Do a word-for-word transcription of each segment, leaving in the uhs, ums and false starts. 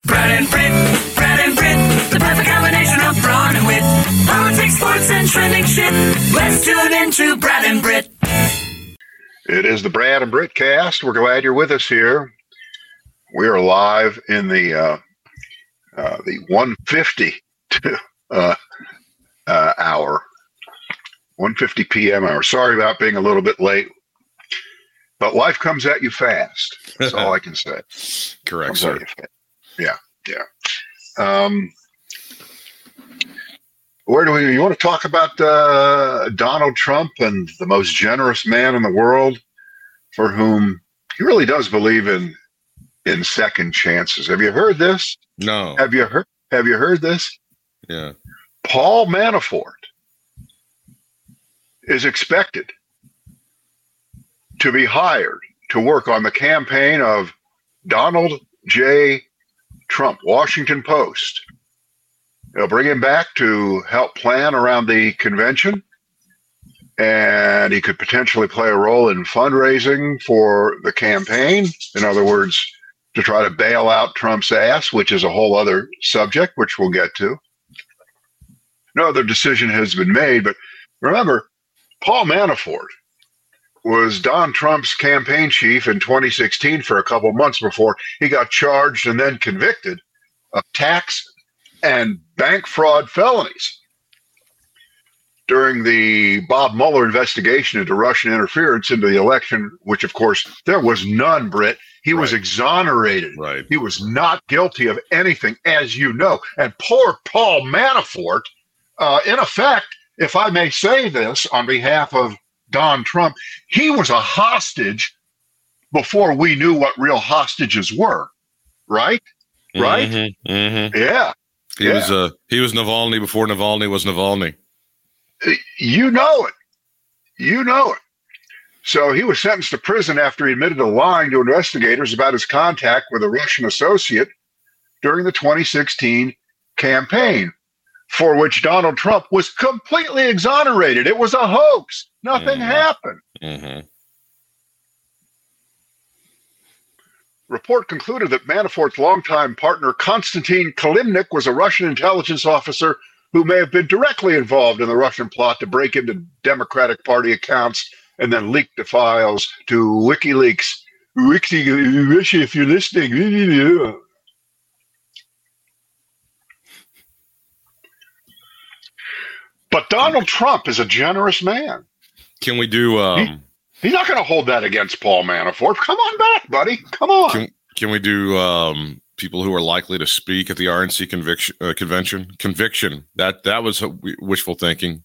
Brad and Brit, Brad and Brit, the perfect combination of brawn and wit. Politics, sports, and trending shit. Let's tune into Brad and Brit. It is the Brad and Brit cast. We're glad you're with us here. We are live in the uh, uh, the one fifty uh, uh, hour, one fifty p.m. hour. Sorry about being a little bit late, but life comes at you fast. That's all I can say. Correct, Comes sir. at you fast. Yeah, yeah. Um, where do we? You want to talk about uh, Donald Trump and the most generous man in the world, for whom he really does believe in in second chances. Have you heard this? No. Have you heard? Have you heard this? Yeah. Paul Manafort is expected to be hired to work on the campaign of Donald J. Trump. Washington Post. They'll bring him back to help plan around the convention, and he could potentially play a role in fundraising for the campaign. In other words, to try to bail out Trump's ass, which is a whole other subject, which we'll get to. No other decision has been made, but remember, Paul Manafort was Don Trump's campaign chief in twenty sixteen for a couple months before he got charged and then convicted of tax and bank fraud felonies. During the Bob Mueller investigation into Russian interference into the election, which of course there was none, Britt, he Right. was exonerated. Right. He was not guilty of anything, as you know. And poor Paul Manafort, uh, in effect, if I may say this on behalf of Don Trump, he was a hostage before we knew what real hostages were, right? Right? Mm-hmm, mm-hmm. Yeah. He yeah. was uh he was Navalny before Navalny was Navalny. You know it. You know it. So he was sentenced to prison after he admitted to lying to investigators about his contact with a Russian associate during the twenty sixteen campaign, for which Donald Trump was completely exonerated. It was a hoax. Nothing Mhm. happened. Mm-hmm. Report concluded that Manafort's longtime partner, Konstantin Kilimnik, was a Russian intelligence officer who may have been directly involved in the Russian plot to break into Democratic Party accounts and then leak the files to WikiLeaks. Wiki, Russia, if you're listening. But Donald Trump is a generous man. Can we do um He's not going to hold that against Paul Manafort. Come on back, buddy. Come on. can, can we do um people who are likely to speak at the R N C conviction uh, convention? Conviction. That that was uh, wishful thinking.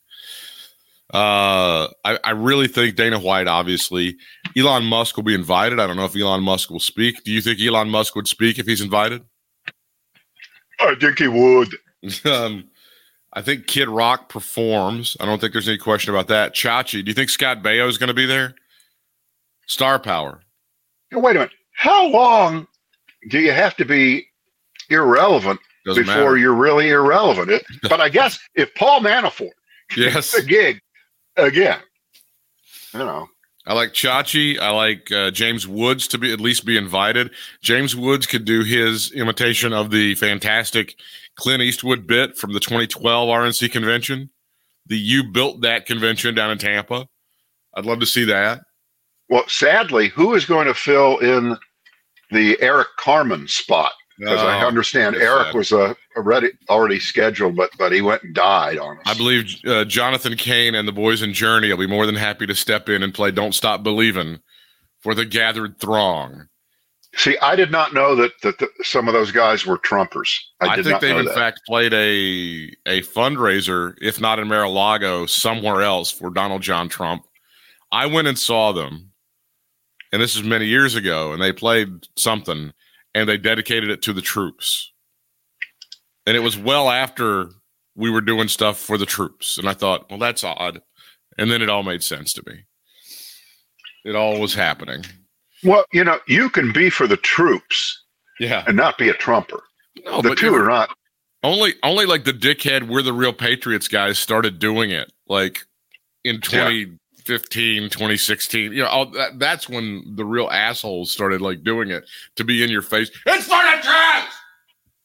Uh, I, I really think Dana White, obviously. Elon Musk will be invited. I don't know if Elon Musk will speak. Do you think Elon Musk would speak if he's invited? I think he would. um, I think Kid Rock performs. I don't think there's any question about that. Chachi, do you think Scott Baio is going to be there? Star power. Now, wait a minute. How long do you have to be irrelevant Doesn't before matter. you're really irrelevant? It, but I guess if Paul Manafort Yes. gets the gig again, you know. I like Chachi. I like uh, James Woods to be at least be invited. James Woods could do his imitation of the fantastic Clint Eastwood bit from the twenty twelve R N C convention. The You Built That convention down in Tampa. I'd love to see that. Well, sadly, who is going to fill in the Eric Carmen spot? Because I Oh, understand that's Eric sad. was uh, already already scheduled, but but he went and died on us. I believe uh, Jonathan Cain and the boys in Journey will be more than happy to step in and play Don't Stop Believin' for the gathered throng. See, I did not know that that the, some of those guys were Trumpers. I, I, did think not they've know in that. fact played a a fundraiser, if not in Mar-a-Lago, somewhere else for Donald John Trump. I went and saw them, and this is many years ago, and they played something, and they dedicated it to the troops. And it was well after we were doing stuff for the troops, and I thought, well, that's odd. And then it all made sense to me. It all was happening. Well, you know, you can be for the troops Yeah. and not be a Trumper. No, the but two you- are not. Only, only like the dickhead, we're the real patriots guys started doing it. Like in twenty fifteen, twenty sixteen, you know, all that, that's when the real assholes started like doing it to be in your face. It's for the troops.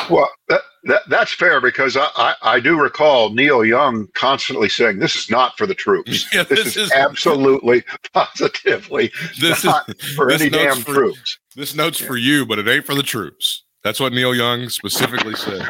Well, that, that that's fair because I, I, I do recall Neil Young constantly saying, "This is not for the troops. Yeah, this, this is, is- absolutely, positively This not is for this any note's damn for- troops." This note's for you, but it ain't for the troops. That's what Neil Young specifically said.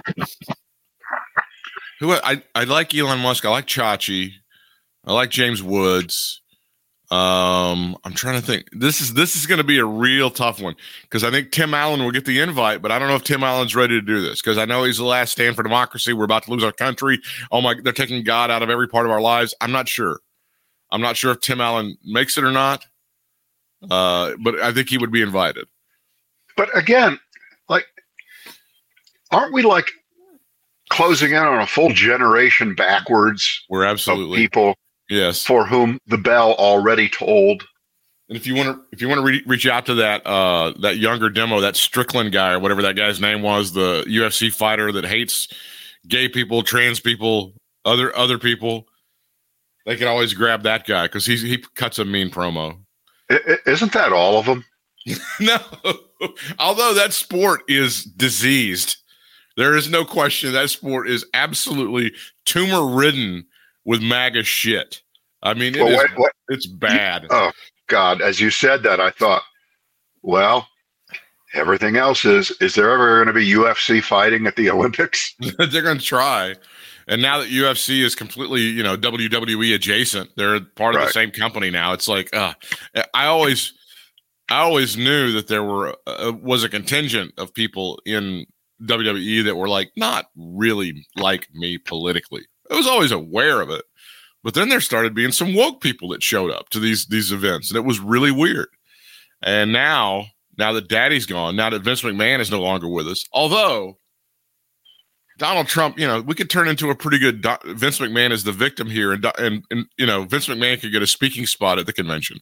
Who I I like Elon Musk. I like Chachi. I like James Woods. Um, I'm trying to think. This is this is going to be a real tough one because I think Tim Allen will get the invite, but I don't know if Tim Allen's ready to do this because I know he's the last stand for democracy. We're about to lose our country. Oh my, they're taking God out of every part of our lives. I'm not sure. I'm not sure if Tim Allen makes it or not. Uh, but I think he would be invited. But again, like, aren't we like closing in on a full generation backwards We're of absolutely people yes. for whom the bell already tolled? And if you want to, if you want to re- reach out to that uh, that younger demo, that Strickland guy or whatever that guy's name was, the U F C fighter that hates gay people, trans people, other other people, they can always grab that guy because he he cuts a mean promo. I, I- isn't that all of them? No, although that sport is diseased, there is no question that sport is absolutely tumor ridden with MAGA shit. I mean, it Well, is, what- what- it's bad. Oh God! As you said that, I thought, well, everything else is. Is there ever going to be U F C fighting at the Olympics? They're going to try. And now that U F C is completely, you know, W W E adjacent, they're part of Right. the same company now. It's like, uh, I always, I always knew that there were uh, was a contingent of people in W W E that were like not really like me politically. I was always aware of it, but then there started being some woke people that showed up to these these events, and it was really weird. And now, now that Daddy's gone, now that Vince McMahon is no longer with us, although Donald Trump, you know, we could turn into a pretty good Do- Vince McMahon is the victim here, and, and and you know, Vince McMahon could get a speaking spot at the convention.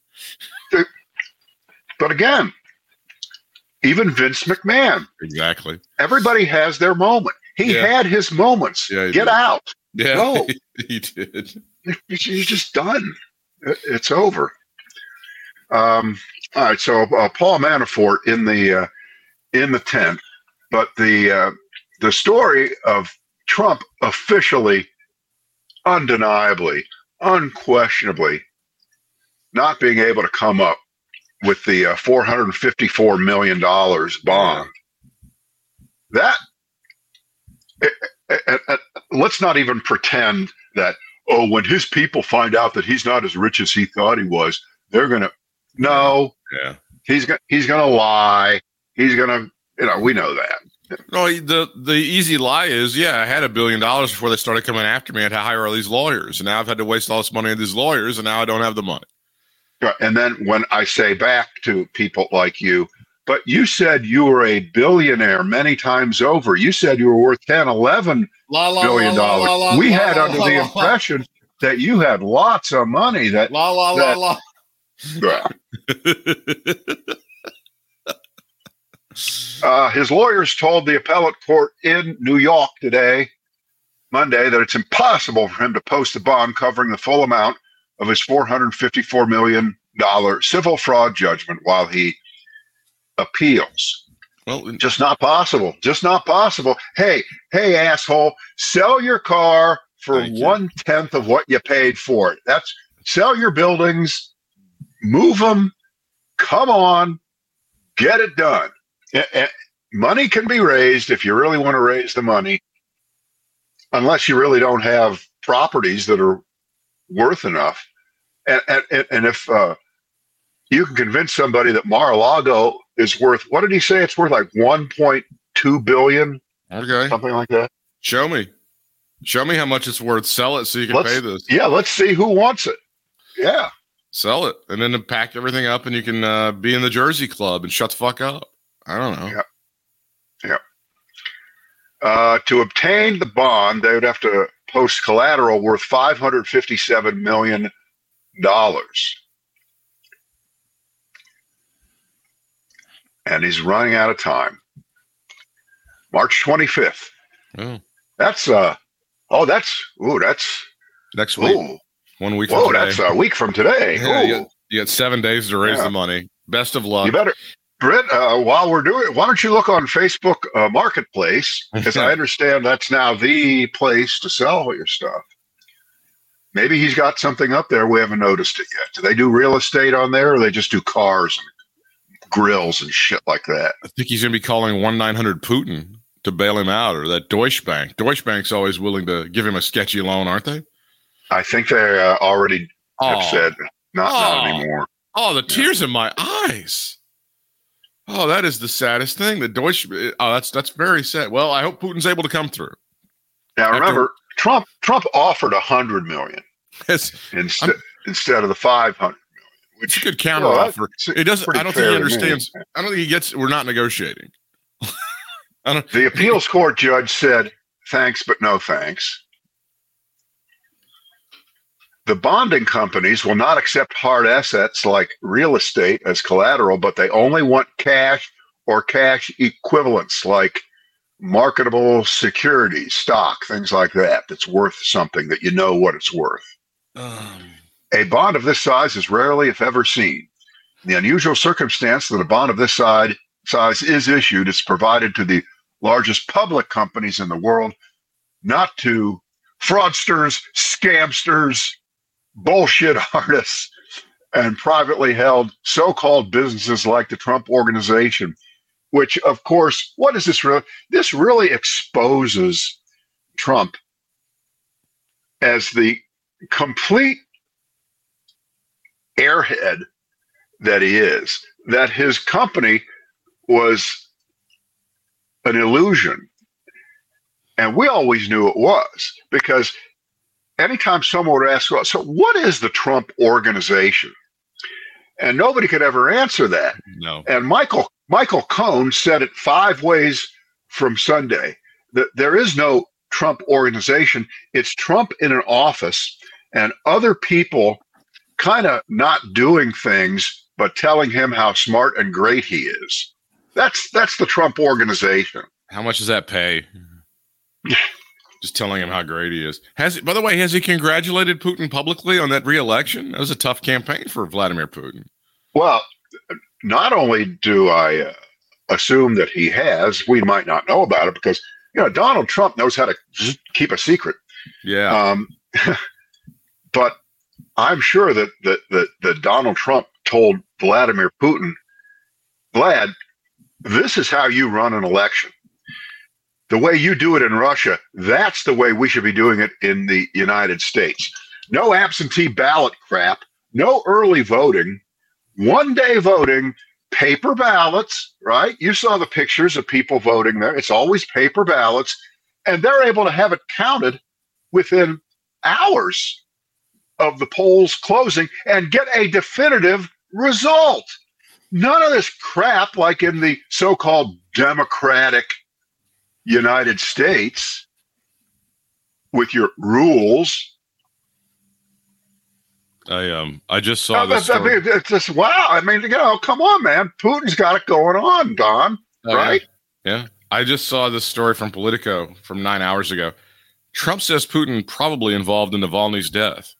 But again, even Vince McMahon, Exactly. everybody has their moment. He Yeah. had his moments. Yeah, he Get did. out. Yeah, No. he did. He's just done. It- It's over. Um, all right. So uh, Paul Manafort in the uh, in the tent, but the uh, the story of Trump officially, undeniably, unquestionably, not being able to come up with the uh, four hundred fifty-four million dollars bond. That, eh, eh, eh, eh, let's not even pretend that, oh, when his people find out that he's not as rich as he thought he was, they're going to, no, Yeah. he's going he's going to lie. He's going to, you know, we know that. No, the the easy lie is, yeah, I had a billion dollars before they started coming after me. I had to hire all these lawyers, and now I've had to waste all this money on these lawyers, and now I don't have the money. Right. And then when I say back to people like you, but you said you were a billionaire many times over. You said you were worth ten, eleven La, la, billion la, la, la, dollars. la, We la, had la, under la, the la, impression that you had lots of money. That La la la that- la. uh, his lawyers told the appellate court in New York today, Monday, that it's impossible for him to post a bond covering the full amount of his four hundred fifty-four million dollars civil fraud judgment while he appeals. Well, Just not possible. Just not possible. Hey, hey, asshole, sell your car for Thank you. one tenth of what you paid for it. That's sell your buildings, move them. Come on, get it done. Eh, eh, Money can be raised if you really want to raise the money, unless you really don't have properties that are worth enough. And and, and if uh, you can convince somebody that Mar-a-Lago is worth, what did he say? It's worth like one point two billion, okay. something like that. Show me. Show me how much it's worth. Sell it so you can Let's- pay this. Yeah, let's see who wants it. Yeah. Sell it. And then pack everything up and you can uh, be in the Jersey Club and shut the fuck up. I don't know. Yeah. Uh, to obtain the bond, they would have to post collateral worth five hundred fifty-seven million dollars. And he's running out of time. March twenty-fifth. Oh. That's, uh, oh, that's, ooh, that's, Next week. ooh, One week from whoa, today. that's a week from today. Yeah, you, Ooh, got, you got seven days to raise Yeah. the money. Best of luck. you better, Britt, uh, while we're doing it, why don't you look on Facebook uh, Marketplace? Because I understand that's now the place to sell all your stuff. Maybe he's got something up there. We haven't noticed it yet. Do they do real estate on there, or they just do cars and grills and shit like that? I think he's going to be calling one nine hundred Putin to bail him out, or that Deutsche Bank. Deutsche Bank's always willing to give him a sketchy loan, aren't they? I think they uh, already have Oh. said not, Oh. not anymore. Oh, the tears in my eyes. Oh, that is the saddest thing. The Deutsche. Oh, that's that's very sad. Well, I hope Putin's able to come through. Now After- remember, Trump Trump offered a hundred million It's, instead instead of the five hundred million, it's a which good counter well, offer. that's It doesn't. pretty I don't think fair he to me. understands. I don't think he gets. We're not negotiating. I don't. The appeals court judge said, thanks, but no thanks. The bonding companies will not accept hard assets like real estate as collateral, but they only want cash or cash equivalents like marketable securities, stock, things like that, that's worth something that you know what it's worth. Um, A bond of this size is rarely, if ever, seen. In the unusual circumstance that a bond of this side, size is issued, it's provided to the largest public companies in the world, not to fraudsters, scamsters, bullshit artists, and privately held so-called businesses like the Trump Organization, which, of course, what is this really? This really exposes Trump as the complete airhead that he is, that his company was an illusion. And we always knew it was, because anytime someone would ask, so what is the Trump Organization? And nobody could ever answer that. no. And Michael Michael Cohen said it five ways from Sunday, that there is no Trump Organization. It's Trump in an office and other people kind of not doing things, but telling him how smart and great he is. That's that's the Trump Organization. How much does that pay? Just telling him how great he is. Has he, by the way, has he congratulated Putin publicly on that re-election? That was a tough campaign for Vladimir Putin. Well, not only do I uh, assume that he has, we might not know about it because, you know, Donald Trump knows how to z- keep a secret. Yeah. Um, but I'm sure that, that, that, that Donald Trump told Vladimir Putin, Vlad, this is how you run an election. The way you do it in Russia, that's the way we should be doing it in the United States. No absentee ballot crap, no early voting, one day voting, paper ballots, right? You saw the pictures of people voting there. It's always paper ballots, and they're able to have it counted within hours of the polls closing and get a definitive result. None of this crap like in the so-called democratic United States with your rules. I um I just saw Uh, this. I mean, it's just, wow. I mean, you know, come on, man. Putin's got it going on, Don, Oh, right? Yeah. yeah. I just saw this story from Politico from nine hours ago. Trump says Putin probably involved in Navalny's death.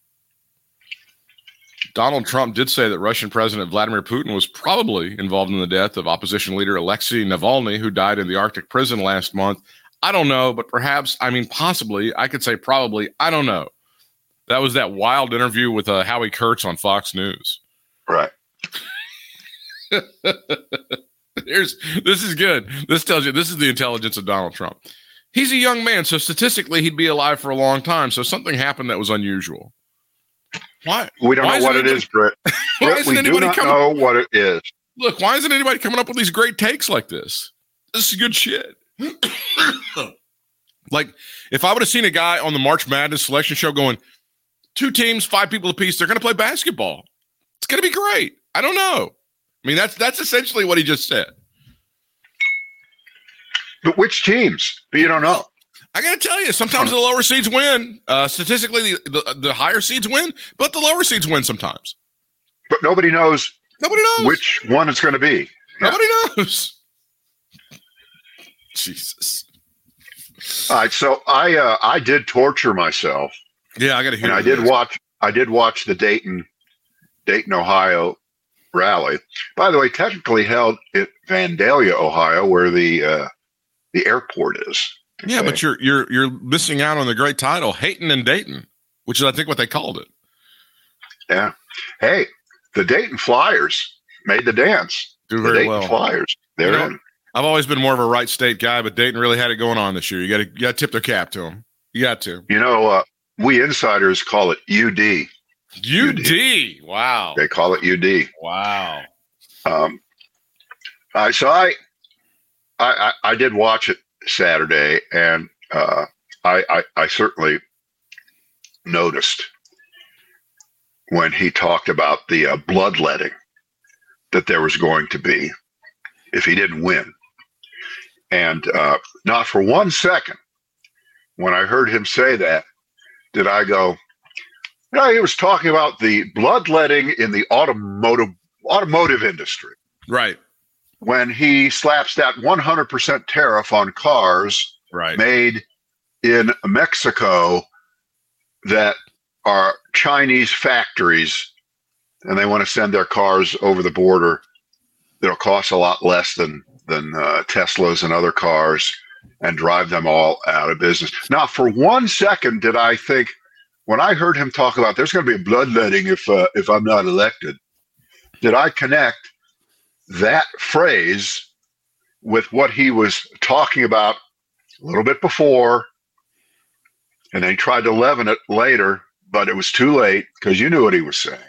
Donald Trump did say that Russian President Vladimir Putin was probably involved in the death of opposition leader Alexei Navalny, who died in the Arctic prison last month. I don't know, but perhaps, I mean, possibly, I could say probably, I don't know. That was that wild interview with uh, Howie Kurtz on Fox News. Right. Here's this is good. This tells you this is the intelligence of Donald Trump. He's a young man, so statistically he'd be alive for a long time. So something happened that was unusual. Why? We don't why know what it anybody, is, Brett. Why Brett isn't we do anybody not coming? know what it is. Look, why isn't anybody coming up with these great takes like this? This is good shit. Like, if I would have seen a guy on the March Madness selection show going, two teams, five people apiece, they're going to play basketball. It's going to be great. I don't know. I mean, that's that's essentially what he just said. But which teams? But you don't know. I got to tell you, sometimes the lower seeds win. Uh, statistically, the, the the higher seeds win, but the lower seeds win sometimes. But nobody knows Nobody knows. which one it's going to be. Nobody knows. Jesus. All right, so I uh, I did torture myself, Yeah, I got to hear. and I did watch I did watch the Dayton Dayton Ohio rally. By the way, technically held at Vandalia, Ohio, where the uh, the airport is. Okay. Yeah, but you're you're you're missing out on the great title, Hayton and Dayton, which is I think what they called it. Yeah. Hey, the Dayton Flyers made the dance. Do the very Dayton well. Flyers. They're You know, in. I've always been more of a right state guy, but Dayton really had it going on this year. You got to you got to tip their cap to them. You got to. You know, uh, we insiders call it U D. U D. Wow. They call it U D. Wow. Um, I so I, I I did watch it Saturday, and uh, I, I I certainly noticed when he talked about the uh, bloodletting that there was going to be if he didn't win, and uh, not for one second when I heard him say that did I go, no, he was talking about the bloodletting in the automotive automotive industry. Right. When he slaps that one hundred percent tariff on cars Right. made in Mexico that are Chinese factories, and they want to send their cars over the border that'll cost a lot less than than uh, Teslas and other cars, and drive them all out of business. Not for one second did I think, when I heard him talk about there's going to be a bloodletting if uh, if I'm not elected, did I connect that phrase with what he was talking about a little bit before, and then he tried to leaven it later, but it was too late because you knew what he was saying.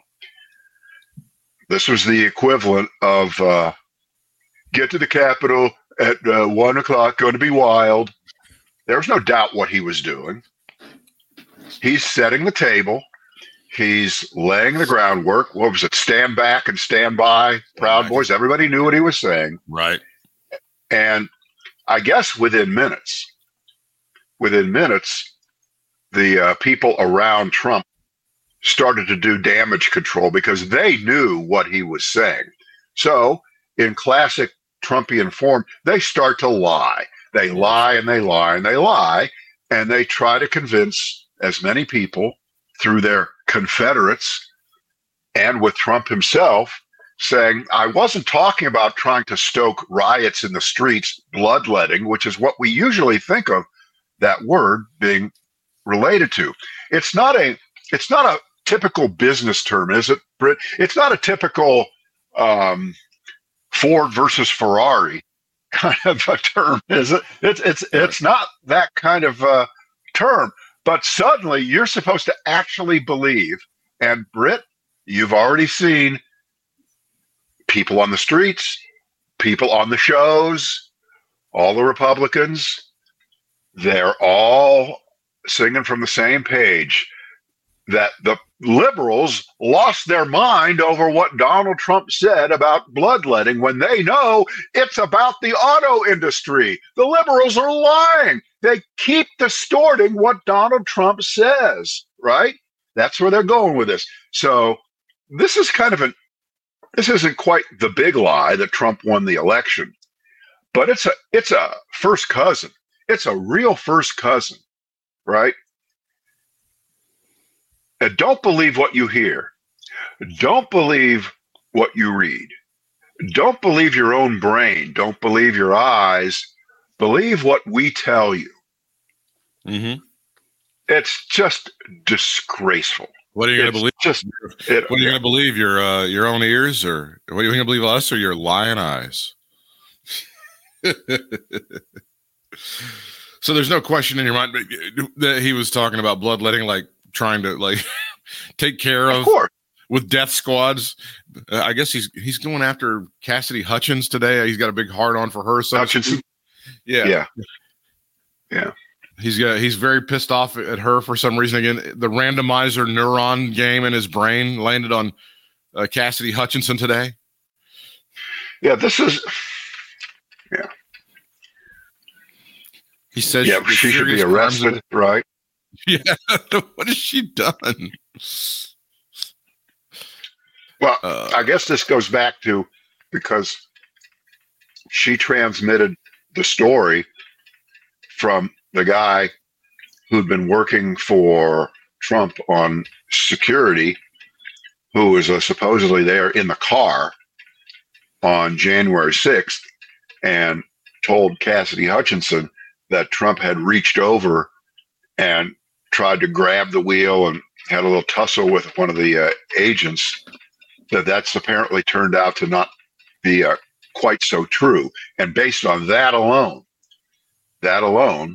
This was the equivalent of uh, get to the Capitol at uh, one o'clock, going to be wild. There was no doubt what he was doing. He's setting the table. He's laying the groundwork. What was it? Stand back and stand by, Proud Boys. Everybody knew what he was saying. Right. And I guess within minutes, within minutes, the uh, people around Trump started to do damage control because they knew what he was saying. So in classic Trumpian form, they start to lie. They lie and they lie and they lie, and they try to convince as many people through their confederates and with Trump himself saying, I wasn't talking about trying to stoke riots in the streets, bloodletting, which is what we usually think of that word being related to. It's not a it's not a typical business term, is it, Britt? It's not a typical um, Ford versus Ferrari kind of a term, is it? It's it's it's not that kind of uh, term. But suddenly you're supposed to actually believe, and Britt, you've already seen people on the streets, people on the shows, all the Republicans, they're all singing from the same page that the liberals lost their mind over what Donald Trump said about bloodletting when they know it's about the auto industry. The liberals are lying. They keep distorting what Donald Trump says, right? That's where they're going with this. So this is kind of an, this isn't quite the big lie that Trump won the election, but it's a, it's a first cousin. It's a real first cousin, right? And don't believe what you hear. Don't believe what you read. Don't believe your own brain. Don't believe your eyes. Believe what we tell you. Mm-hmm. It's just disgraceful. What are you going to believe? Just it, what are you going to believe? Your uh, your own ears, or what are you going to believe? Us or your lying eyes? So there's no question in your mind that he was talking about bloodletting, like trying to like take care of, of course. With death squads. Uh, I guess he's he's going after Cassidy Hutchins today. He's got a big heart on for her. So Hutchinson. Yeah. Yeah. Yeah. He's got he's very pissed off at her for some reason. Again, the randomizer neuron game in his brain landed on uh, Cassidy Hutchinson today. Yeah, this is. Yeah. He says yeah, she, she should be arrested, of, right? Yeah. What has she done? Well, uh, I guess this goes back to because she transmitted the story from the guy who'd been working for Trump on security who was uh, supposedly there in the car on January sixth and told Cassidy Hutchinson that Trump had reached over and tried to grab the wheel and had a little tussle with one of the uh, agents, that that's apparently turned out to not be uh, quite so true. And based on that alone, that alone,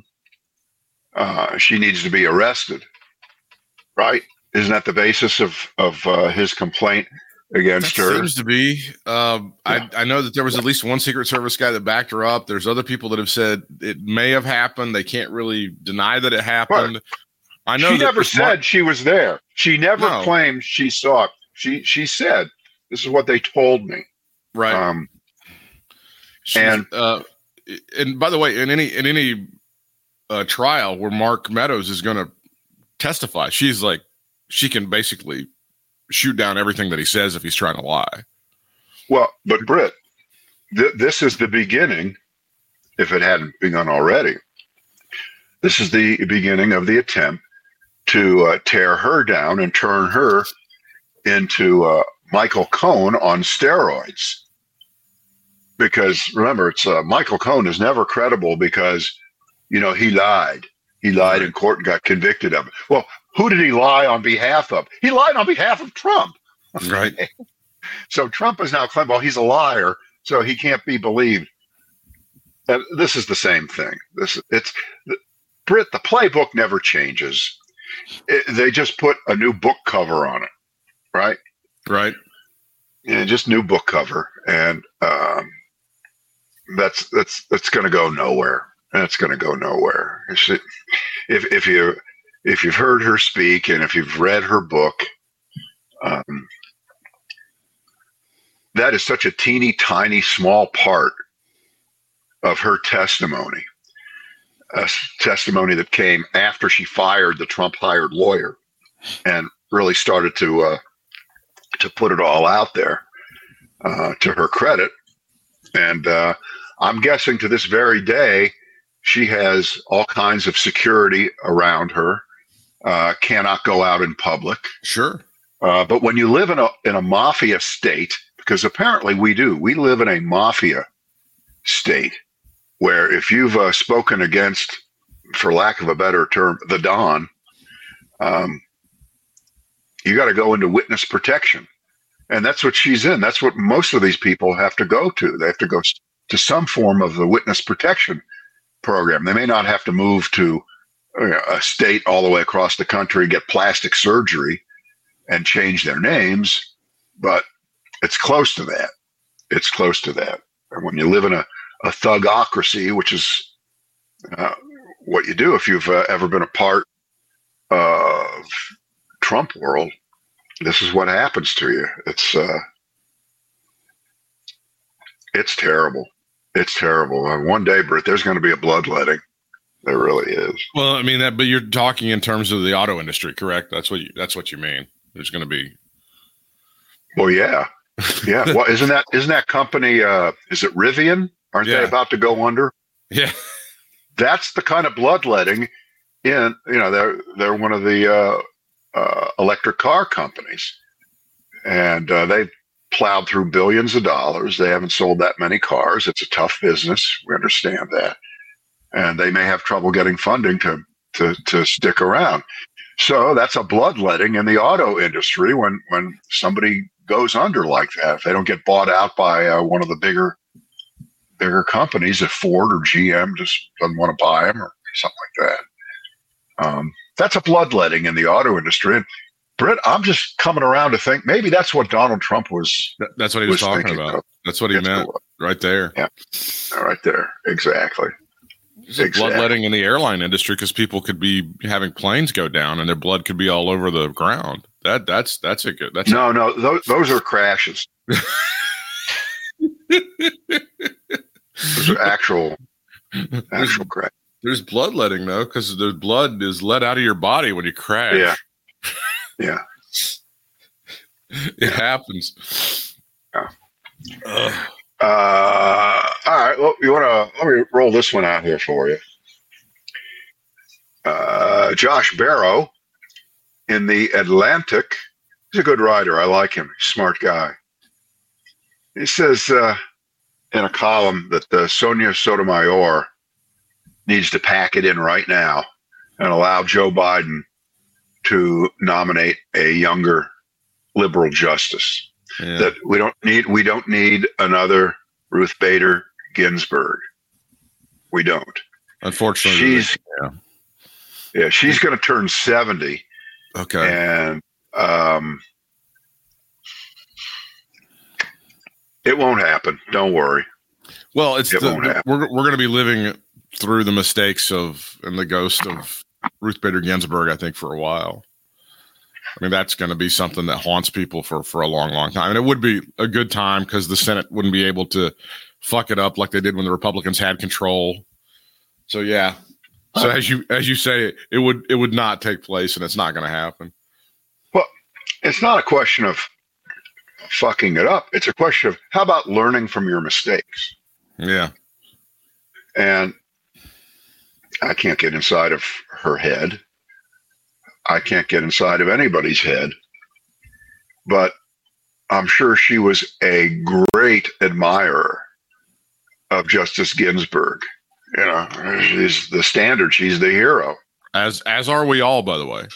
uh, she needs to be arrested, right? Isn't that the basis of, of uh, his complaint against that her? Seems to be. Um, Yeah. I, I know that there was at least one Secret Service guy that backed her up. There's other people that have said it may have happened. They can't really deny that it happened. Right. I know She that never it's said Mark- she was there. She never No. claimed she saw it. She she said, "This is what they told me." right. Um, She's, and- uh, and by the way, in any in any uh, trial where Mark Meadows is going to testify, she's like, she can basically shoot down everything that he says if he's trying to lie. well, but Britt, th- this is the beginning, if it hadn't begun already. This is the beginning of the attempt to uh, tear her down and turn her into uh, Michael Cohen on steroids. Because remember, it's uh, Michael Cohen is never credible because, you know, he lied. He lied in court and got convicted of it. Well, who did he lie on behalf of? He lied on behalf of Trump. Right. So Trump is now claiming, well, he's a liar, so he can't be believed. And this is the same thing. This it's Britt. The playbook never changes. It, they just put a new book cover on it, right? Right. Yeah, just new book cover, and um, that's that's that's going to go nowhere. That's going to go nowhere. It's, if if you if you've heard her speak and if you've read her book, um, that is such a teeny tiny small part of her testimony. A testimony that came after she fired the Trump hired lawyer and really started to. Uh, to put it all out there, uh, to her credit. And uh, I'm guessing to this very day, she has all kinds of security around her, uh, cannot go out in public. Sure. Uh, but when you live in a, in a mafia state, because apparently we do, we live in a mafia state where if you've uh, spoken against, for lack of a better term, the Don, um, you got to go into witness protection. And that's what she's in. That's what most of these people have to go to. They have to go to some form of the witness protection program. They may not have to move to a state all the way across the country, get plastic surgery and change their names, but it's close to that. It's close to that. And when you live in a, a thugocracy, which is uh, what you do if you've uh, ever been a part of Trump world, this is what happens to you. It's uh, it's terrible. It's terrible. And one day, Britt, there's going to be a bloodletting. There really is. Well, I mean that, but you're talking in terms of the auto industry, correct? That's what you, that's what you mean. There's going to be. Well, yeah, yeah. Well, isn't that isn't that company? Uh, is it Rivian? Aren't Yeah. they about to go under? Yeah. That's the kind of bloodletting. In you know, they're they're one of the uh, uh, electric car companies, and uh, they plowed through billions of dollars. They haven't sold that many cars. It's a tough business. We understand that, and they may have trouble getting funding to to to stick around. So that's a bloodletting in the auto industry when when somebody goes under like that. If they don't get bought out by uh, one of the bigger bigger companies, if Ford or G M just doesn't want to buy them or something like that. Um, that's a bloodletting in the auto industry. And Britt, I'm just coming around to think maybe that's what Donald Trump was. That- That's what he was, Was talking thinking about. of. That's what he It's meant the- right there. Yeah. Right there. Exactly. There's a Exactly. bloodletting in the airline industry because people could be having planes go down and their blood could be all over the ground. That that's that's a good. That's No, no, those, those are crashes. Those are actual, actual crashes. There's bloodletting though, because the blood is let out of your body when you crash. Yeah. Yeah. It happens. Yeah. Ugh. Uh, all right. Well, you want to let me roll this one out here for you. Uh, Josh Barrow in the Atlantic He's a good writer. I like him. Smart guy. He says uh, in a column that uh, Sonia Sotomayor needs to pack it in right now and allow Joe Biden to nominate a younger liberal justice. Yeah. That we don't need. We don't need another Ruth Bader Ginsburg. We don't. Unfortunately, she's yeah. yeah she's going to turn seventy. Okay. And um, it won't happen. Don't worry. Well, it's it the, won't happen. we're we're going to be living through the mistakes of and the ghost of Ruth Bader Ginsburg, I think, for a while. I mean, that's going to be something that haunts people for, for a long, long time. And it would be a good time because the Senate wouldn't be able to fuck it up like they did when the Republicans had control. So, yeah. So as you as you say, it would it would not take place, and it's not going to happen. Well, it's not a question of fucking it up. It's a question of how about learning from your mistakes? Yeah. And I can't get inside of her head. I can't get inside of anybody's head. But I'm sure she was a great admirer of Justice Ginsburg. You know, she's the standard. She's the hero. As as are we all, by the way.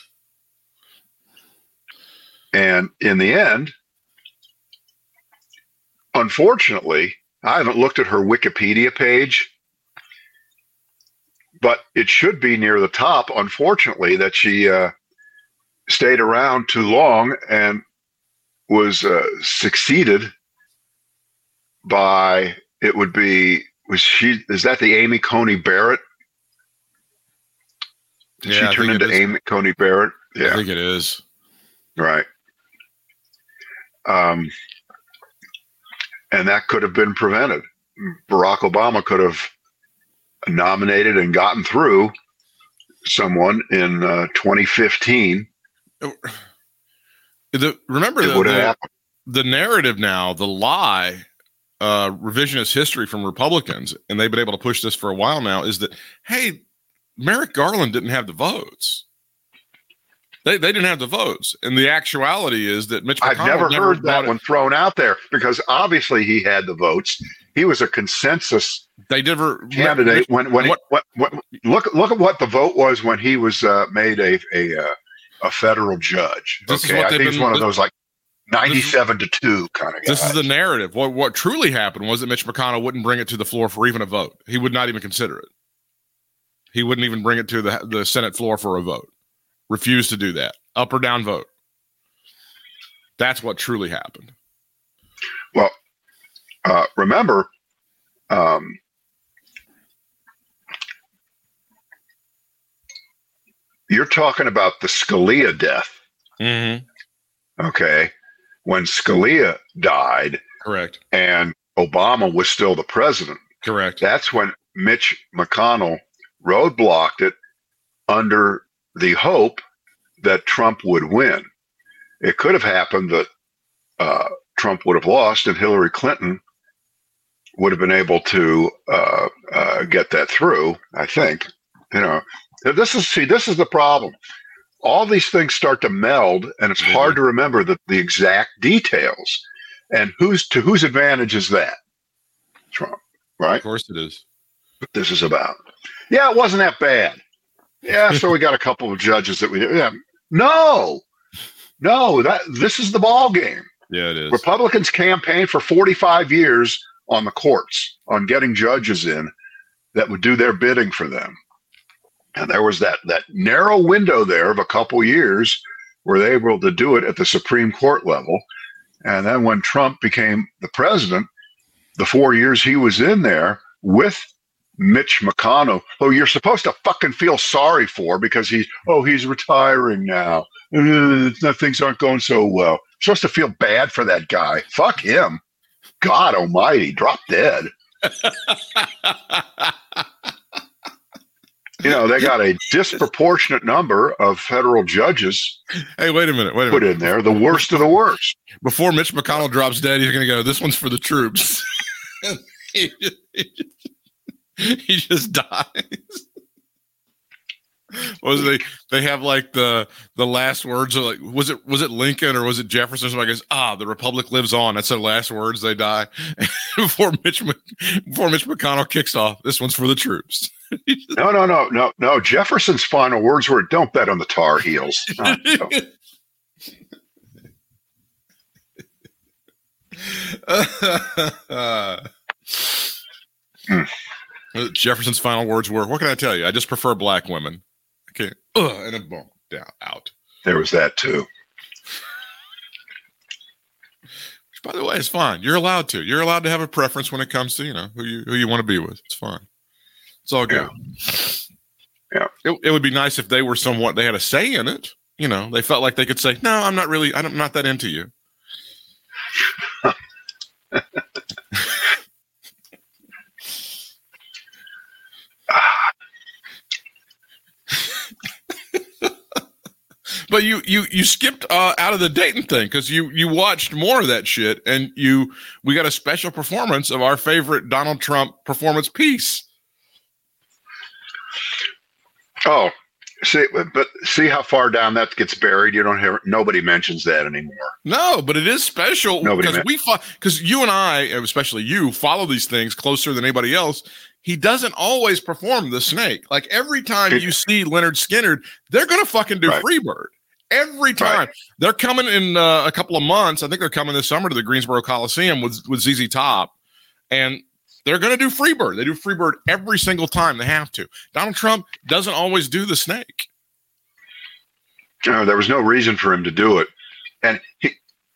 And in the end, unfortunately, I haven't looked at her Wikipedia page, but it should be near the top, unfortunately, that she uh, stayed around too long and was uh, succeeded by, it would be, was she, is that the Amy Coney Barrett? Did Yeah, she turn into Amy Coney Barrett? Yeah. I think it is. Right. Um, and that could have been prevented. Barack Obama could have nominated and gotten through someone in uh, twenty fifteen. The, remember It the, would have the, happened. the narrative now, the lie, uh, revisionist history from Republicans, and they've been able to push this for a while now, is that, hey, Merrick Garland didn't have the votes. They they didn't have the votes. And the actuality is that Mitch McConnell I've never, never heard that it. one thrown out there because obviously he had the votes. He was a consensus They never candidate Mitch, when when, what, he, when, when look look at what the vote was when he was uh, made a a uh, a federal judge. This is Okay, what I they've think he's been- one of this- those like ninety-seven to two kind of guys. This is the narrative. What what truly happened was that Mitch McConnell wouldn't bring it to the floor for even a vote. He would not even consider it. He wouldn't even bring it to the the Senate floor for a vote. Refused to do that. Up or down vote. That's what truly happened. Well, uh, remember, um, you're talking about the Scalia death. Mm-hmm. Okay, when Scalia died Correct. and Obama was still the president, Correct. that's when Mitch McConnell roadblocked it under the hope that Trump would win. It could have happened that uh, Trump would have lost and Hillary Clinton would have been able to uh, uh, get that through, I think. You know, this is, see, this is the problem. All these things start to meld, and it's Mhm. hard to remember the, the exact details. And who's to whose advantage is that? Trump, right? Of course it is. What this is about. Yeah, it wasn't that bad. Yeah, so we got a couple of judges that we yeah. No, no, that this is the ball game. Yeah, it is. Republicans campaigned for forty-five years on the courts, on getting judges in that would do their bidding for them. And there was that that narrow window there of a couple years where they were able to do it at the Supreme Court level. And then when Trump became the president, the four years he was in there with Mitch McConnell, who you're supposed to fucking feel sorry for because he's, oh, he's retiring now. Uh, things aren't going so well. You're supposed to feel bad for that guy. Fuck him. God almighty, drop dead. You know, they got a disproportionate number of federal judges Hey, wait a minute. Wait a put minute. in there, the worst of the worst. Before Mitch McConnell drops dead, he's going to go, this one's for the troops. he, just, he, just, he just dies. was they they have like the the last words of like was it was it Lincoln or was it Jefferson? Somebody goes, ah, the Republic lives on. That's their last words. They die before Mitch before Mitch McConnell kicks off. This one's for the troops. no, no, no, no, no. Jefferson's final words were, "Don't bet on the Tar Heels." No, no. uh, mm. Jefferson's final words were, "What can I tell you? I just prefer black women." Okay, Ugh, and then boom, down, out. There was that too. Which, by the way, is fine. You're allowed to. You're allowed to have a preference when it comes to you know who you who you want to be with. It's fine. It's all good. Yeah. yeah. It, it would be nice if they were somewhat. They had a say in it. You know, they felt like they could say, "No, I'm not really. I'm not that into you." But you you you skipped uh, out of the Dayton thing because you you watched more of that shit, and you we got a special performance of our favorite Donald Trump performance piece. Oh, see, but see how far down that gets buried. You don't hear nobody mentions that anymore. No, but it is special because we because you and I, especially you, follow these things closer than anybody else. He doesn't always perform the snake. Like every time you see Leonard Skinner, they're gonna fucking do right. Freebird. Every time right. They're coming in uh, a couple of months. I think they're coming this summer to the Greensboro Coliseum with with Z Z Top, and they're going to do Freebird. They do Freebird every single time they have to. Donald Trump doesn't always do the snake. No, there was no reason for him to do it, and he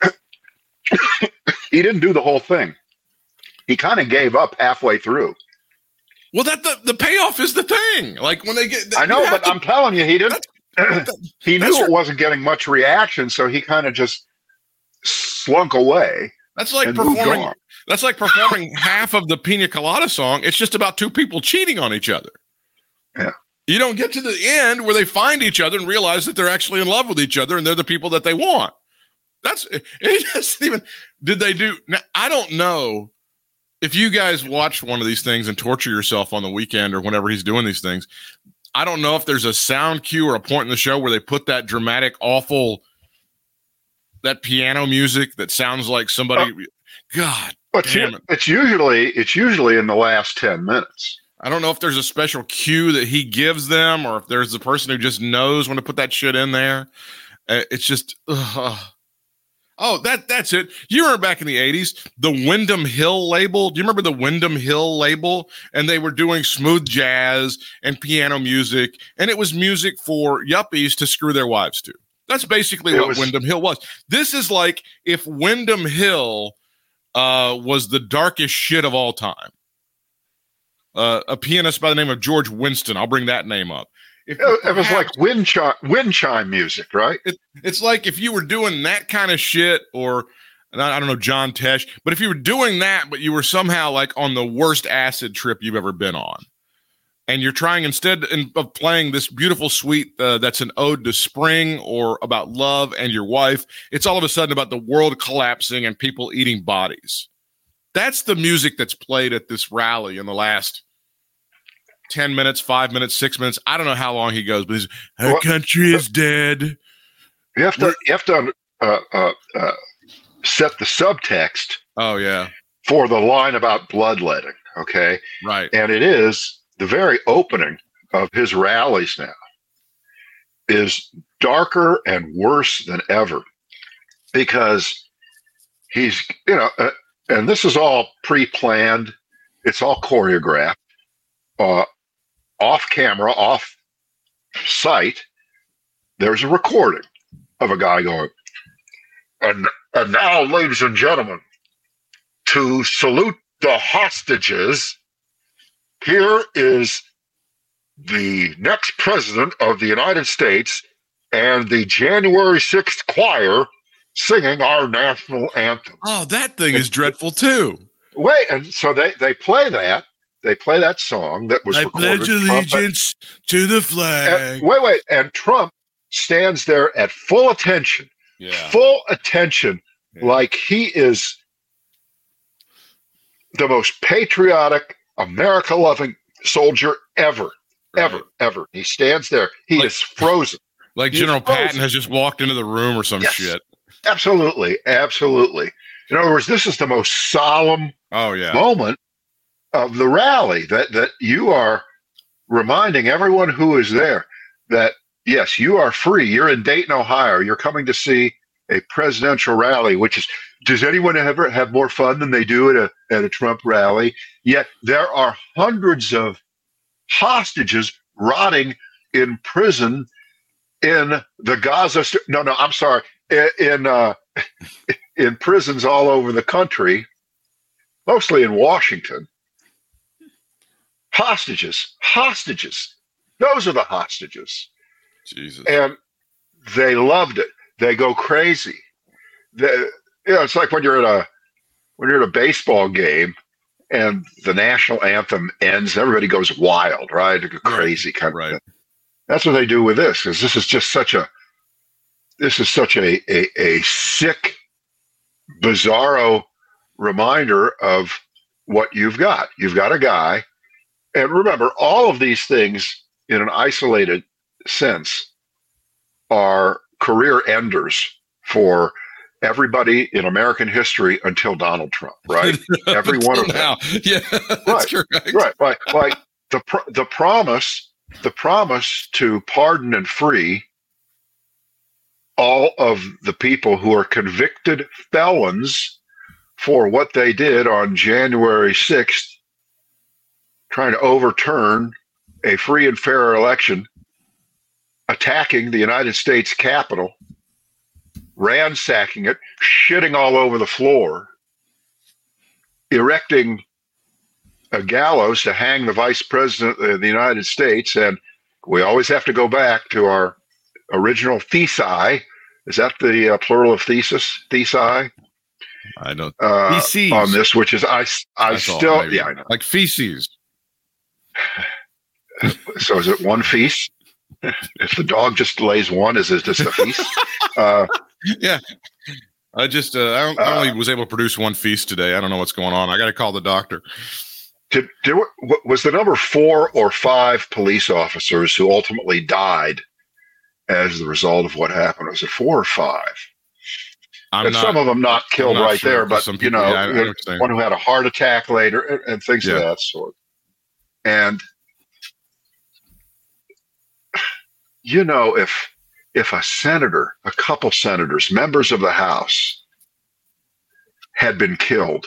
he didn't do the whole thing. He kind of gave up halfway through. Well, that the, the payoff is the thing. Like when they get, I know, but to, I'm telling you, he didn't. He knew it wasn't getting much reaction, so he kind of just slunk away. That's like performing. That's like performing half of the Pina Colada song. It's just about two people cheating on each other. Yeah. You don't get to the end where they find each other and realize that they're actually in love with each other and they're the people that they want. That's it. Doesn't even. Did they do? Now, I don't know if you guys watch one of these things and torture yourself on the weekend or whenever he's doing these things. I don't know if there's a sound cue or a point in the show where they put that dramatic, awful, that piano music that sounds like somebody. Oh. God, but damn it. It's usually it's usually in the last ten minutes. I don't know if there's a special cue that he gives them, or if there's the person who just knows when to put that shit in there. Uh, it's just, uh, oh, that that's it. You remember back in the eighties, the Wyndham Hill label. Do you remember the Wyndham Hill label? And they were doing smooth jazz and piano music, and it was music for yuppies to screw their wives to. That's basically it what was, Wyndham Hill was. This is like if Wyndham Hill uh, was the darkest shit of all time. Uh, a pianist by the name of George Winston. I'll bring that name up. If it, it was like wind chime, wind chime music, right? It, it's like if you were doing that kind of shit, or I don't know, John Tesh, but if you were doing that, but you were somehow like on the worst acid trip you've ever been on, and you're trying instead of playing this beautiful suite uh, that's an ode to spring or about love and your wife, it's all of a sudden about the world collapsing and people eating bodies. That's the music that's played at this rally in the last ten minutes, five minutes, six minutes. I don't know how long he goes, but he's, our well, country is dead. You have to, We're, you have to uh, uh, uh, set the subtext. Oh, yeah. For the line about bloodletting, okay? Right. And it is the very opening of his rallies now is darker and worse than ever because he's, you know, uh, and this is all pre-planned. It's all choreographed, uh, off camera, off site. There's a recording of a guy going, and, and now, ladies and gentlemen, to salute the hostages, here is the next president of the United States and the January sixth choir singing our national anthem. Oh, that thing is dreadful too. Wait, and so they, they play that. They play that song that was I recorded. pledge allegiance Trump, to the flag. And, wait, wait, and Trump stands there at full attention. Yeah. Full attention, yeah. Like he is the most patriotic, America-loving soldier ever. ever, Right. ever. He stands there. He Like- is frozen. Like He's General frozen. Patton has just walked into the room or some Yes. shit. Absolutely, absolutely. In other words, this is the most solemn Oh yeah. moment of the rally that that you are reminding everyone who is there that yes, you are free. You're in Dayton, Ohio. You're coming to see a presidential rally, which is, does anyone ever have more fun than they do at a at a Trump rally? Yet there are hundreds of hostages rotting in prison in the Gaza. St- no, no, I'm sorry. In in, uh, in prisons all over the country, mostly in Washington. Hostages, hostages. Those are the hostages. Jesus. And they loved it. They go crazy. They, you know, it's like when you're at a when you're at a baseball game and the national anthem ends, everybody goes wild, right? They go crazy kind of Right. thing. That's what they do with this, because this is just such a this is such a, a, a sick, bizarro reminder of what you've got. You've got a guy, and remember, all of these things in an isolated sense are career enders for everybody in American history until Donald Trump, right? Every one of them. Now. Yeah, that's Right. correct. Right, right. Like the pr- the promise, the promise to pardon and free all of the people who are convicted felons for what they did on January sixth, trying to overturn a free and fair election, attacking the United States Capitol, ransacking it, shitting all over the floor, erecting a gallows to hang the vice president of the United States. And we always have to go back to our original thesi. Is that the uh, plural of thesis? Thesi? I don't. Uh, Feces. on this, which is I, I That's all, still, maybe. yeah, I know. Like feces. So is it one feast? If the dog just lays one, is it just a feast? uh, Yeah. I just, uh, I, don't, I only was able to produce one feast today. I don't know what's going on. I got to call the doctor. did, did, was the number four or five police officers who ultimately died as the result of what happened? Was it four or five? I'm And not, some of them not killed not right sure, there, 'cause but some you people- know, yeah, I- I know what you're saying. one who had a heart attack later and, and things Yeah. of that sort. And you know, if if a senator, a couple senators, members of the House, had been killed,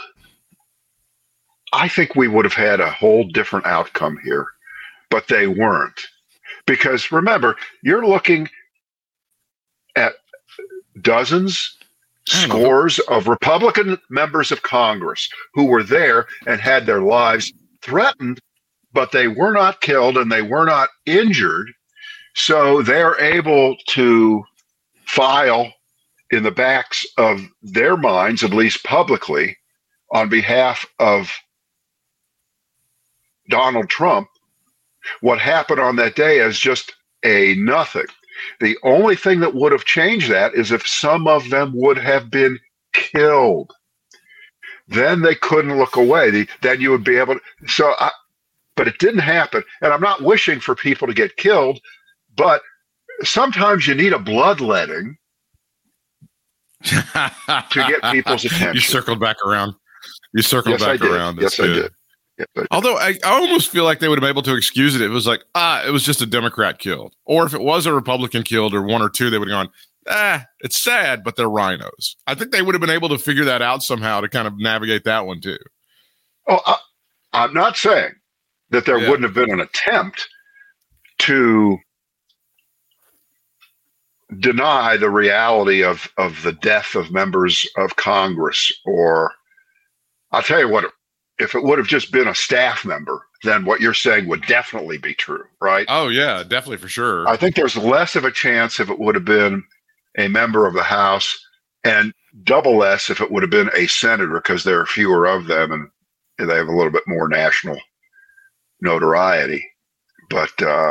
I think we would have had a whole different outcome here. But they weren't. Because remember, you're looking at dozens, I don't know. scores of Republican members of Congress who were there and had their lives threatened, but they were not killed and they were not injured. So they're able to file in the backs of their minds, at least publicly, on behalf of Donald Trump, what happened on that day as just a nothing. The only thing that would have changed that is if some of them would have been killed. Then they couldn't look away. The, then you would be able to. So, I, but it didn't happen. And I'm not wishing for people to get killed, but sometimes you need a bloodletting to get people's attention. You circled back around. You circled Yes, I back did. around. Yes, That's I good. did. Yes, I did. Although I, I almost feel like they would have been able to excuse it. It was like, ah, it was just a Democrat killed. Or if it was a Republican killed or one or two, they would have gone, ah, it's sad, but they're rhinos. I think they would have been able to figure that out somehow to kind of navigate that one too. Oh, I, I'm not saying that there Yeah. wouldn't have been an attempt to deny the reality of, of the death of members of Congress. Or I'll tell you what, if it would have just been a staff member, then what you're saying would definitely be true, right? Oh, yeah, definitely for sure. I think there's less of a chance if it would have been a member of the House, and double less if it would have been a senator, because there are fewer of them and they have a little bit more national notoriety. But uh,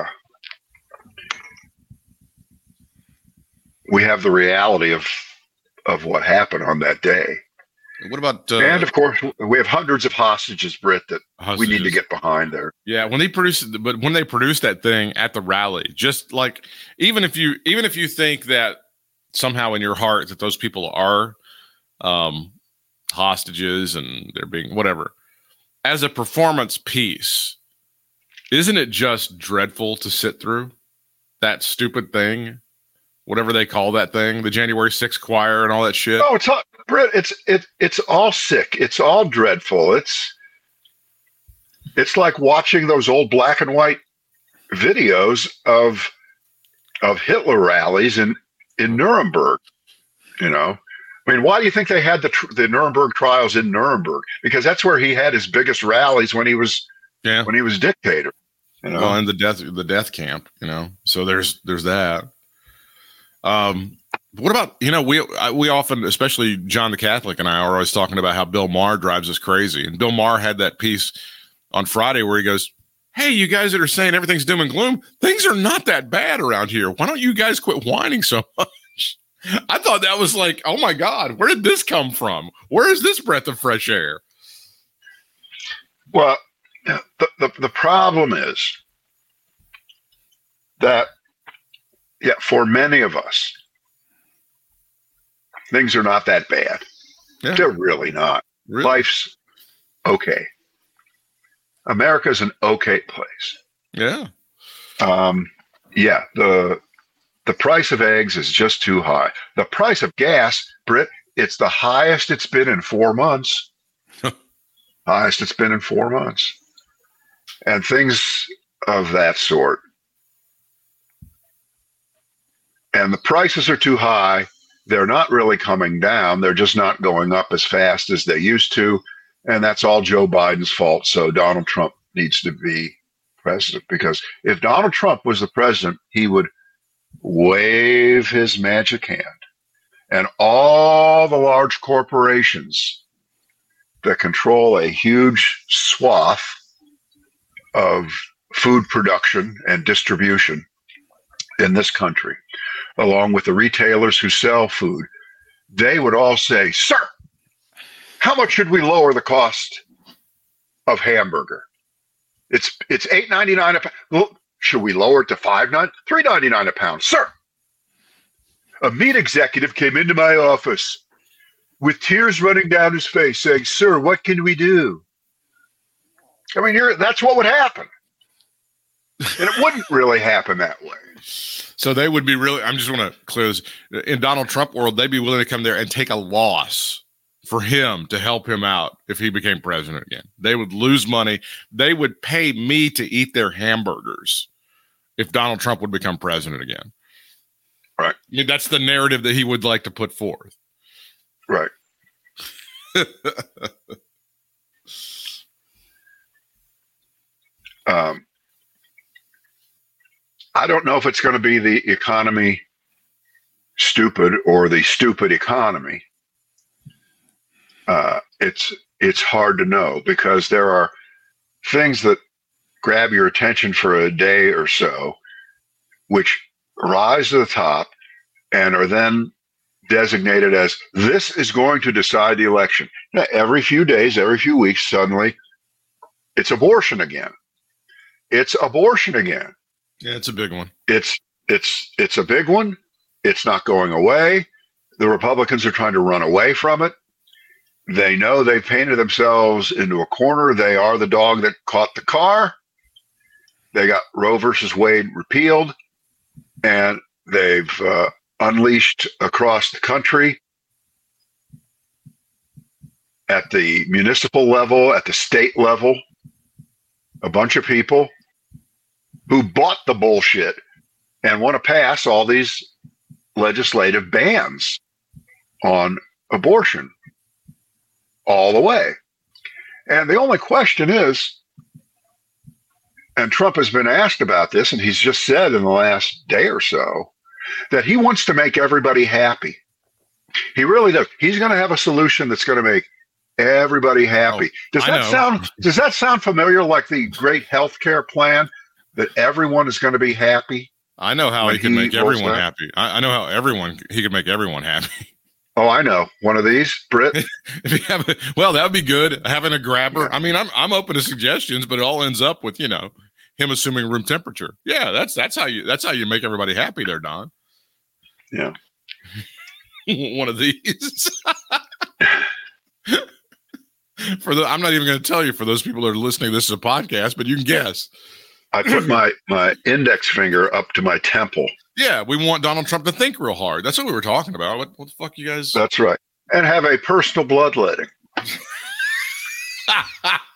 we have the reality of of what happened on that day. What about uh, and of course we have hundreds of hostages, Britt, that hostages. we need to get behind there. Yeah, when they produced, but when they produced that thing at the rally, just like even if you even if you think that somehow in your heart that those people are um, hostages and they're being whatever, as a performance piece, isn't it just dreadful to sit through that stupid thing? Whatever they call that thing, the January sixth choir and all that shit. Oh, it's all, Britt, it's it it's all sick. It's all dreadful. It's it's like watching those old black and white videos of of Hitler rallies in in Nuremberg. You know, I mean, why do you think they had the the Nuremberg trials in Nuremberg? Because that's where he had his biggest rallies when he was yeah. when he was dictator. You know? Well, in the death the death camp. You know, so there's there's that. Um, what about, you know, we, we often, especially John the Catholic and I are always talking about how Bill Maher drives us crazy. And Bill Maher had that piece on Friday where he goes, hey, you guys that are saying everything's doom and gloom, things are not that bad around here. Why don't you guys quit whining so much? I thought that was like, oh my God, where did this come from? Where is this breath of fresh air? Well, the, the, the problem is that, yeah, for many of us, things are not that bad. Yeah. They're really not. Really? Life's okay. America's an okay place. Yeah. Um, yeah, the the price of eggs is just too high. The price of gas, Britt, it's the highest it's been in four months. Highest it's been in four months. And things of that sort. And the prices are too high. They're not really coming down. They're just not going up as fast as they used to. And that's all Joe Biden's fault. So Donald Trump needs to be president, because if Donald Trump was the president, he would wave his magic hand, and all the large corporations that control a huge swath of food production and distribution in this country, along with the retailers who sell food, they would all say, sir, how much should we lower the cost of hamburger? It's it's eight ninety-nine a pound. Should we lower it to five nine, three ninety-nine a pound? Sir, a meat executive came into my office with tears running down his face saying, sir, what can we do? I mean, you're, that's what would happen. And it wouldn't really happen that way. So they would be really, I'm just want to clear this. In Donald Trump world, they'd be willing to come there and take a loss for him to help him out if he became president again. They would lose money. They would pay me to eat their hamburgers if Donald Trump would become president again. Right. I mean, that's the narrative that he would like to put forth. Right. um, I don't know if it's going to be the economy stupid or the stupid economy. Uh, it's it's hard to know, because there are things that grab your attention for a day or so, which rise to the top and are then designated as this is going to decide the election. Now, every few days, every few weeks, suddenly it's abortion again. It's abortion again. Yeah, it's a big one. It's it's it's a big one. It's not going away. The Republicans are trying to run away from it. They know they've painted themselves into a corner. They are the dog that caught the car. They got Roe versus Wade repealed, and they've uh, unleashed across the country at the municipal level, at the state level, a bunch of people who bought the bullshit and want to pass all these legislative bans on abortion all the way. And the only question is, and Trump has been asked about this, and he's just said in the last day or so that he wants to make everybody happy. He really does. He's going to have a solution that's going to make everybody happy. Oh, does that sound does that sound familiar, like the great healthcare plan that everyone is going to be happy? I know how he can make everyone happy. I, I know how everyone he can make everyone happy. Oh, I know. One of these, Britt. If you have a, well, that would be good. Having a grabber. I mean, I'm I'm open to suggestions, but it all ends up with, you know, him assuming room temperature. Yeah, that's that's how you that's how you make everybody happy there, Don. Yeah. One of these. For the I'm not even going to tell you for those people that are listening, this is a podcast, but you can guess. I put my, my index finger up to my temple. Yeah, we want Donald Trump to think real hard. That's what we were talking about. What, what the fuck you guys? That's right. And have a personal bloodletting.